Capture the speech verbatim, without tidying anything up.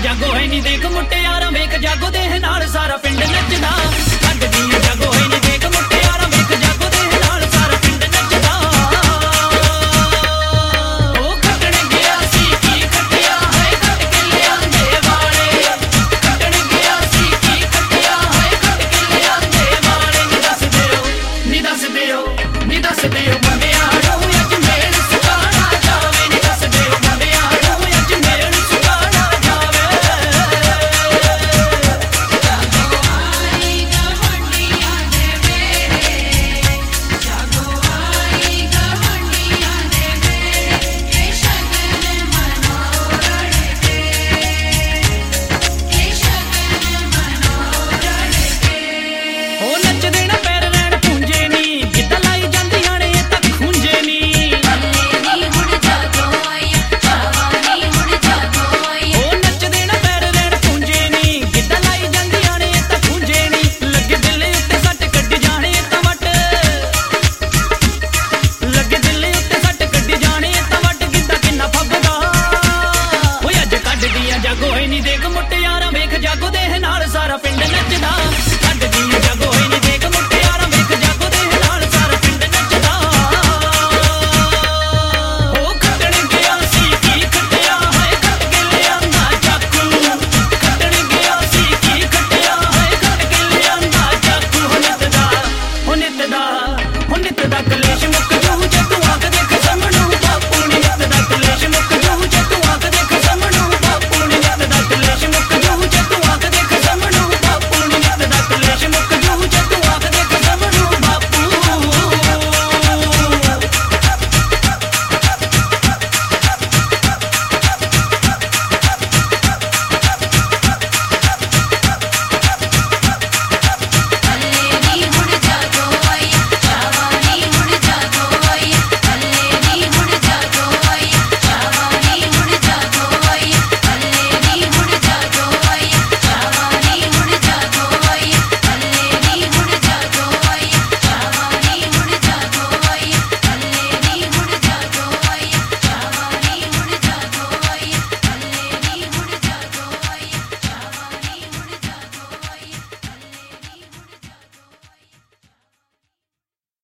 ਜਾਗੋ ਹੈ ਨੀ ਦੇਖ ਮੁਟਿਆਰਾਂ ਵੇਖ ਜਾਗੋ ਦੇ ਨਾਲ ਸਾਰਾ ਪਿੰਡ ਨੱਚਦਾ ਲੱਗਦੀ ਜਾਗੋ ਹੈ ਨੀ ਦੇਖ ਮੁਟਿਆਰਾਂ ਵੇਖ ਜਾਗੋ ਦੇ ਨਾਲ ਸਾਰਾ ਪਿੰਡ ਨੱਚਦਾ ਉਹ ਖੱਟਣ ਗਿਆ ਸੀ ਕੀ ਖੱਟਿਆ ਹੈ ਖੱਟ ਕੇ ਲਿਆਂਦੇ ਵਾਲੇ ਖੱਟਣ ਗਿਆ ਸੀ ਕੀ ਖੱਟਿਆ ਹੈ ਖੱਟ ਕੇ ਲਿਆਂਦੇ ਵਾਲੇ ਨੀ ਦੱਸ ਦਿਓ ਨੀ ਦੱਸ ਦਿਓ ਨੀ ਦੱਸ ਦਿਓ ਮੁੰਡਿਆਰੋ ਅੱਜ ਮੇਲ ਸੁਕਾਣਾ ਜਾਵੇ ਨੀ ਦੱਸ ਦਿਓ ਮੁੰਡਿਆਰੋ ਅੱਜ ਮੇਲ ਸੁਕਾਣਾ ਜਾਵੇ ਜਾਗੋ ਆਈ ਗਵੰਡੀਆਂ ਦੇ ਵੇਲੇ ਜਾਗੋ ਆਈ ਗਵੰਡੀਆਂ ਦੇ ਵੇਲੇ ਇਹ ਸ਼ਗਨ ਮਨੋਰਣ ਕੇ ਇਹ ਸ਼ਗਨ ਮਨੋਰਣ ਕੇ ਉਹ ਨੱਚਦੇ ਨਾ ਪੈਰ ਲੈਣ ਪੂੰਝੇ ਨੀ ਗਿੱਧਾ ਲਾਈ ਜਾਂਦੀਆਂ ਨੇ ਇਹ ਤਾਂ ਖੂੰਝੇ ਨੀ ਉਹ ਨੱਚਦੇ ਨਾ ਪੈਰ ਲੈਣ ਪੂੰਝੇ ਨੀ ਗਿੱਧਾ ਲਾਈ ਜਾਂਦੀਆਂ ਨੇ ਇਹ ਤਾਂ ਖੂੰਝੇ ਨੀ ਲੱਗੇ ਦਿਲ ਉੱਤੇ ਸੱਟ ਕੱਢ ਜਾਣੇ ਤਾਂ ਵੱਟ ਲੱਗੇ ਦਿਲ ਉੱਤੇ ਸੱਟ ਕੱਢ ਜਾਣੇ ਤਾਂ ਵੱਟ ਗਿੱਧਾ ਕਿੰਨਾ ਫੱਬਦਾ ਓਏ ਅੱਜ ਕੱਢਦੀਆਂ ਜਾਗੋ ਹੈ ਨੀ ਦੇਖ ਮੁਟਿਆਰਾਂ ਵੇਖ ਜਾਗੋ ਦੇ ਨਾਲ ਸਾਰਾ ਪਿੰਡ ਨੱਚਦਾ ਕੱਢਦੀਆਂ